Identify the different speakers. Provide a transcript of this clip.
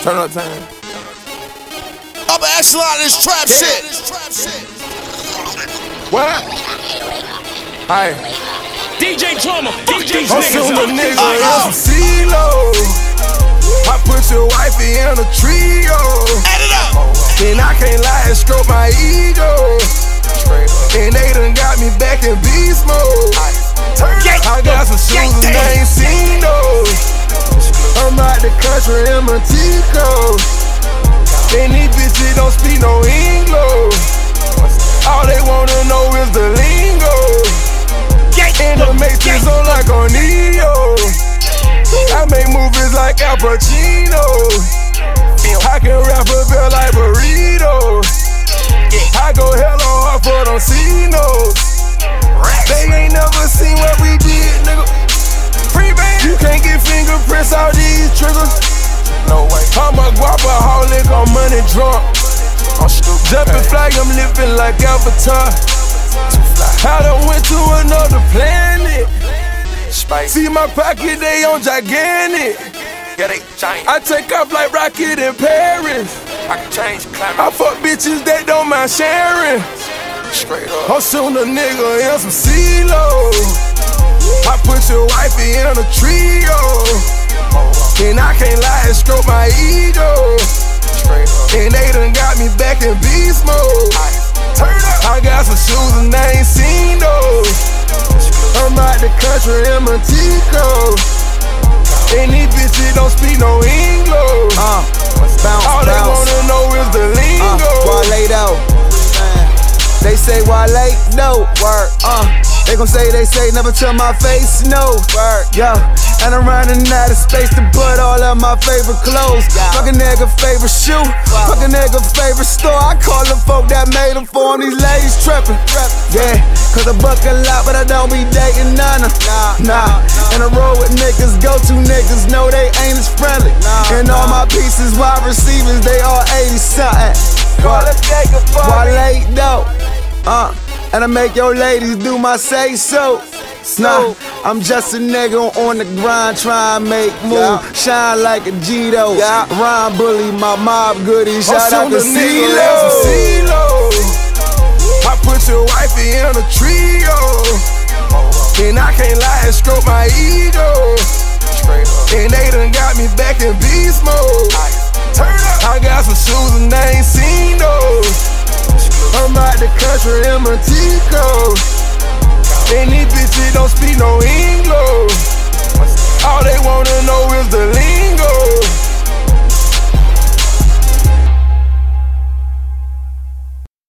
Speaker 1: Turn up time.
Speaker 2: Upper echelon of this trap shit.
Speaker 1: What? Hi.
Speaker 3: DJ Drama, fuck these
Speaker 1: I'm
Speaker 3: niggas
Speaker 1: shooting a nigga
Speaker 3: up.
Speaker 1: in some CeeLo. I put your wifey in a trio.
Speaker 2: Add it up.
Speaker 1: And I can't lie and stroke my ego. And they done got me back in beast mode. I got some shoes and I ain't seen those. I'm out the country in Montego. And these bitches don't speak no English. All they wanna know is the lingo. And the matrix on like on Neo. I make movies like Al Pacino. I can rap a bit like burrito. I go hella hard for them C-notes. They ain't never seen what we did, nigga. Free band. You can't get fingerprints out these triggers. No way. I'm a guapaholic, I'm money drunk. I'm stupid. Jumping flag, I'm living like Avatar. I done went to another planet. See my pocket, they on gigantic. Yeah, they giant. I take off like Rocket in Paris. I can change climate. I fuck bitches that don't mind sharing. Straight up. I'm shooting a nigga in some CeeLo. I put your wifey in a trio. And I can't lie and stroke my ego. And they done got me back in beast mode. Turn up. I got some shoes and I ain't seen those. I'm out the country in Montego. And these bitches don't speak no English. All they wanna know is the lingo.
Speaker 4: Wale, they say Wale, no word. They gon' say, never to my face, no word. Yeah, and I'm running out of space to put all of my favorite clothes. Fuck a nigga favorite shoe, fuck a nigga favorite store. I call the folk that made them for 'em, these ladies trippin'. Yeah, cause I buck a lot, but I don't be dating none of. Nah. And I roll with niggas, go-to niggas, know they ain't as friendly. And all my pieces, wide receivers, they all 80-something. Wale, no. And I make your ladies do my say-so. Nah, I'm just a nigga on the grind, trying to make moves. Shine like a G-Do. Rhyme bully, my mob goodie. Shout out to CeeLo.
Speaker 1: I put your wifey in a trio. And I can't lie and stroke my ego. And they done got me back in beast mode. Turn up. I got some shoes and I ain't seen those. I'm out the country in Montego. And these bitches don't speak no English. All they wanna know is